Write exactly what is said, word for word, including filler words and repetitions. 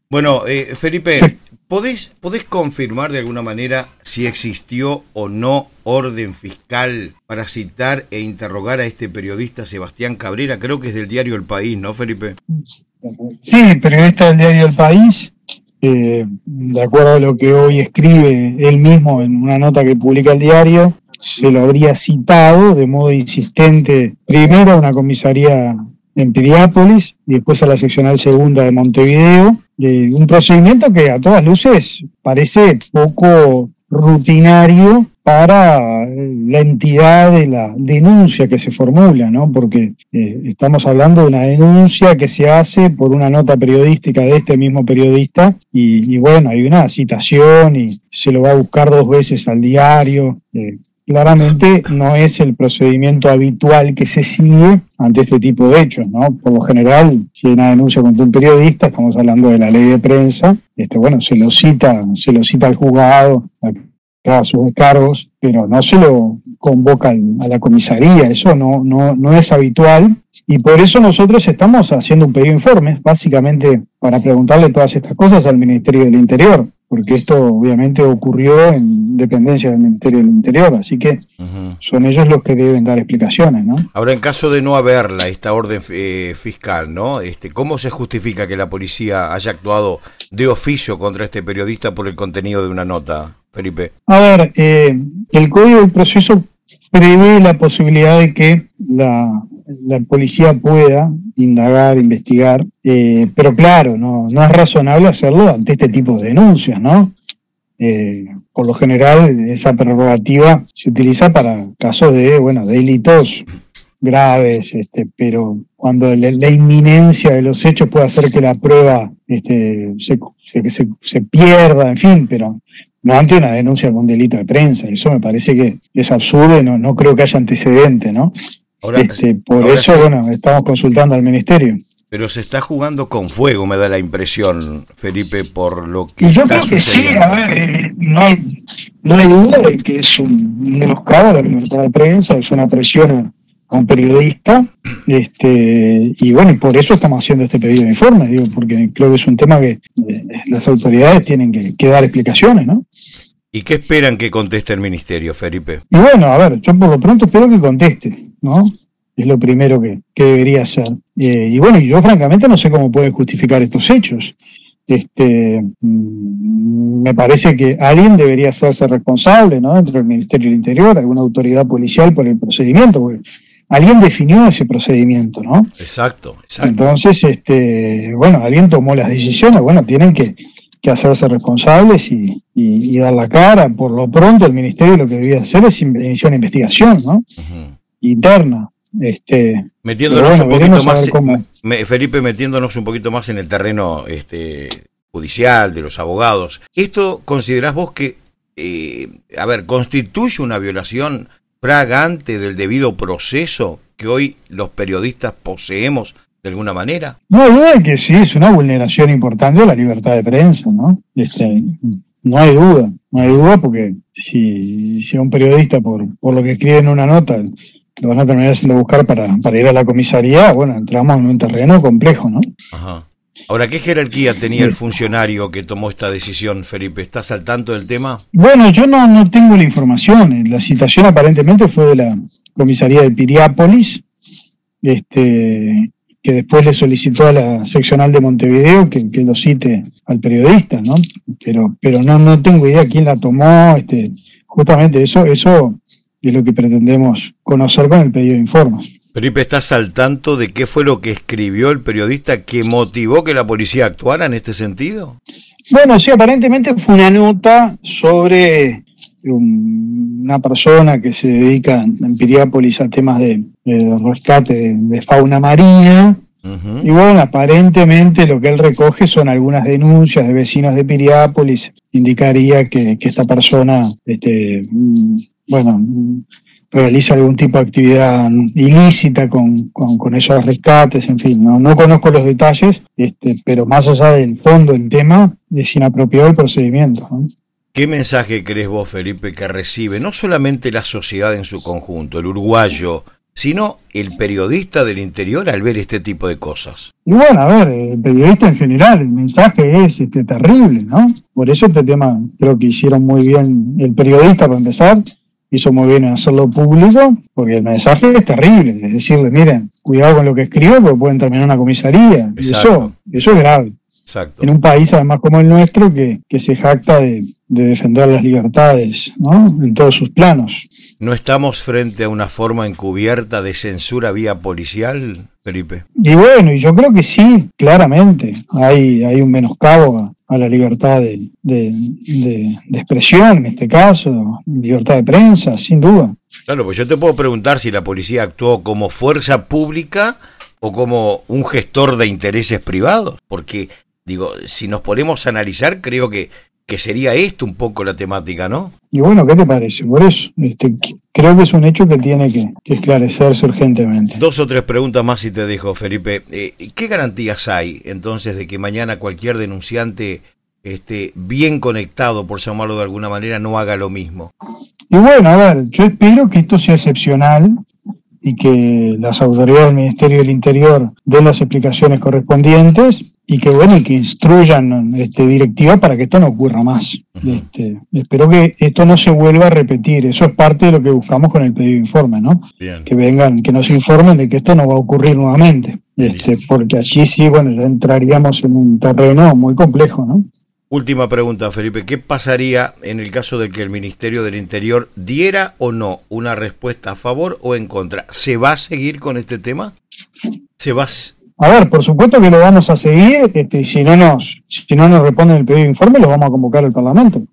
Bueno, eh, Felipe, ¿podés, ¿podés confirmar de alguna manera si existió o no orden fiscal para citar e interrogar a este periodista Sebastián Cabrera? Creo que es del diario El País, ¿no, Felipe? Sí, periodista del diario El País, eh, de acuerdo a lo que hoy escribe él mismo en una nota que publica el diario, se lo habría citado de modo insistente primero a una comisaría en Piriápolis y después a la seccional segunda de Montevideo, eh, un procedimiento que a todas luces parece poco rutinario para la entidad de la denuncia que se formula, ¿no? Porque eh, estamos hablando de una denuncia que se hace por una nota periodística de este mismo periodista y, y bueno, hay una citación y se lo va a buscar dos veces al diario. Eh, Claramente no es el procedimiento habitual que se sigue ante este tipo de hechos, ¿no? Por lo general, si hay una denuncia contra un periodista, estamos hablando de la ley de prensa, este, bueno, se lo cita, se lo cita al juzgado, a que haga sus descargos, pero no se lo convoca a la comisaría, eso no, no, no es habitual, y por eso nosotros estamos haciendo un pedido de informes, básicamente para preguntarle todas estas cosas al Ministerio del Interior, porque esto obviamente ocurrió en dependencia del Ministerio del Interior, así que uh-huh. son ellos los que deben dar explicaciones, ¿no? Ahora, en caso de no haberla, esta orden eh, fiscal, ¿no? Este, ¿cómo se justifica que la policía haya actuado de oficio contra este periodista por el contenido de una nota, Felipe? A ver, eh, el Código del Proceso prevé la posibilidad de que la, la policía pueda indagar, investigar, eh, pero claro, no, no es razonable hacerlo ante este tipo de denuncias, ¿no? Eh, por lo general, esa prerrogativa se utiliza para casos de, bueno, delitos graves, este, pero cuando la, la inminencia de los hechos puede hacer que la prueba este, se, se, se, se pierda, en fin, pero no ante una denuncia con delito de prensa. Eso me parece que es absurdo y no, no creo que haya antecedente, ¿no? Ahora, este, por ahora eso, sí. bueno, estamos consultando al Ministerio. Pero se está jugando con fuego, me da la impresión, Felipe, por lo que y yo está creo que sí, a ver, eh, no, hay, no hay duda de que es un menoscabo a la libertad de prensa, es una presión a, a un periodista, este, y bueno, y por eso estamos haciendo este pedido de informe, digo, porque creo que es un tema que eh, las autoridades tienen que, que dar explicaciones, ¿no? ¿Y qué esperan que conteste el Ministerio, Felipe? Y bueno, a ver, yo por lo pronto espero que conteste, ¿no? Es lo primero que, que debería hacer. Eh, y bueno, y yo francamente no sé cómo pueden justificar estos hechos. Este, mm, me parece que alguien debería hacerse responsable, ¿no? Dentro del Ministerio del Interior, alguna autoridad policial por el procedimiento, porque alguien definió ese procedimiento, ¿no? Exacto, exacto. Entonces, este, bueno, alguien tomó las decisiones, bueno, tienen que, que hacerse responsables y, y, y dar la cara. Por lo pronto, el Ministerio lo que debía hacer es iniciar una investigación, ¿no? Uh-huh. Interna. Este, metiéndonos bueno, un poquito más, me, Felipe, metiéndonos un poquito más en el terreno este, judicial, de los abogados. ¿Esto considerás vos que, eh, a ver, constituye una violación fragante del debido proceso que hoy los periodistas poseemos de alguna manera? No hay duda de que sí, es una vulneración importante de la libertad de prensa, ¿no? Este, no hay duda, no hay duda porque si, si a un periodista, por, por lo que escribe en una nota, lo van a terminar haciendo buscar para, para ir a la comisaría, bueno, entramos en un terreno complejo, ¿no? Ajá. Ahora, ¿qué jerarquía tenía el funcionario que tomó esta decisión, Felipe? ¿Estás al tanto del tema? Bueno, yo no, no tengo la información. La citación aparentemente fue de la comisaría de Piriápolis, este, que después le solicitó a la seccional de Montevideo que, que lo cite al periodista, ¿no? Pero, pero no, no tengo idea quién la tomó, este, justamente eso, eso es lo que pretendemos conocer con el pedido de informes. Felipe, ¿estás al tanto de qué fue lo que escribió el periodista que motivó que la policía actuara en este sentido? Bueno, sí, aparentemente fue una nota sobre un, una persona que se dedica en Piriápolis a temas de, de rescate de, de fauna marina. Uh-huh. Y bueno, aparentemente lo que él recoge son algunas denuncias de vecinos de Piriápolis. Indicaría que, que esta persona, este, bueno, realiza algún tipo de actividad ilícita con, con, con esos rescates, en fin, no, no conozco los detalles, este, pero más allá del fondo del tema, es inapropiado el procedimiento, ¿no? ¿Qué mensaje crees vos, Felipe, que recibe no solamente la sociedad en su conjunto, el uruguayo, sino el periodista del interior al ver este tipo de cosas. Y bueno, a ver, el periodista en general, el mensaje es este, terrible, ¿no? Por eso este tema creo que hicieron muy bien el periodista, para empezar, hizo muy bien en hacerlo público, porque el mensaje es terrible, es decirle, miren, cuidado con lo que escribo, porque pueden terminar en una comisaría, y eso, eso es grave. Exacto. En un país además como el nuestro, que, que se jacta de, de defender las libertades, ¿no? En todos sus planos. ¿No estamos frente a una forma encubierta de censura vía policial, Felipe? Y bueno, y yo creo que sí, claramente. Hay, hay un menoscabo a, a la libertad de, de, de, de expresión, en este caso, libertad de prensa, sin duda. Claro, pues yo te puedo preguntar si la policía actuó como fuerza pública o como un gestor de intereses privados, porque, digo, si nos ponemos a analizar, creo que que sería esto un poco la temática, ¿no? Y bueno, ¿qué te parece? Por eso, este, creo que es un hecho que tiene que, que esclarecerse urgentemente. Dos o tres preguntas más y te dejo, Felipe. Eh, ¿Qué garantías hay, entonces, de que mañana cualquier denunciante esté bien conectado, por llamarlo de alguna manera, no haga lo mismo? Y bueno, a ver, yo espero que esto sea excepcional y que las autoridades del Ministerio del Interior den las explicaciones correspondientes y que bueno y que instruyan este, directivas para que esto no ocurra más. Uh-huh. Este, espero que esto no se vuelva a repetir. Eso es parte de lo que buscamos con el pedido de informe, ¿no? Bien. Que vengan, que nos informen de que esto no va a ocurrir nuevamente. Este, porque allí sí, bueno, ya entraríamos en un terreno muy complejo, ¿no? Última pregunta, Felipe. ¿Qué pasaría en el caso de que el Ministerio del Interior diera o no una respuesta a favor o en contra? ¿Se va a seguir con este tema? ¿Se va a... A ver, por supuesto que lo vamos a seguir, este, si no nos, si no nos responden el pedido de informe, lo vamos a convocar al Parlamento.